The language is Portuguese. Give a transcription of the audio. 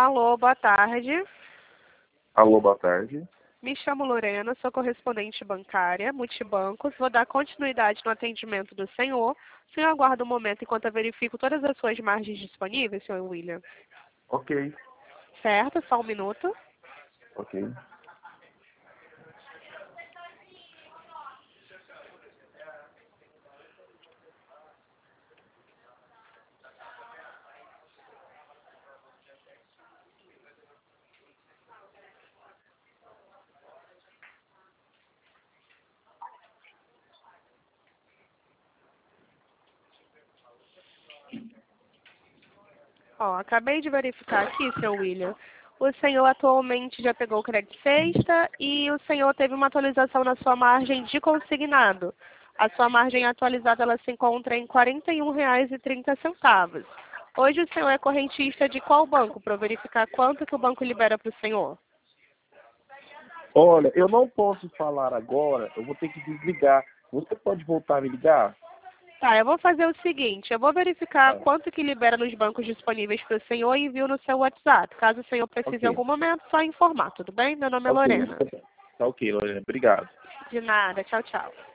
Alô, boa tarde. Alô, boa tarde. Me chamo Lorena, sou correspondente bancária, multibancos. Vou dar continuidade no atendimento do senhor. O senhor aguarda um momento enquanto eu verifico todas as suas margens disponíveis, senhor William. Ok, Certo, só um minuto. ok. Ó, acabei de verificar aqui, senhor William. O senhor atualmente já pegou o crédito sexta e o senhor teve uma atualização na sua margem de consignado. A sua margem atualizada ela se encontra em R$ 41,30. Hoje o senhor é correntista de qual banco, para eu verificar quanto que o banco libera para o senhor? Olha, eu não posso falar agora, eu vou ter que desligar. Você pode voltar a me ligar? Tá, eu vou fazer o seguinte, eu vou verificar quanto que libera nos bancos disponíveis para o senhor e envio no seu WhatsApp. Caso o senhor precise em Ok, algum momento, só informar, tudo bem? Meu nome é ok. Lorena. Tá ok, Lorena. Obrigado. De nada, tchau, tchau.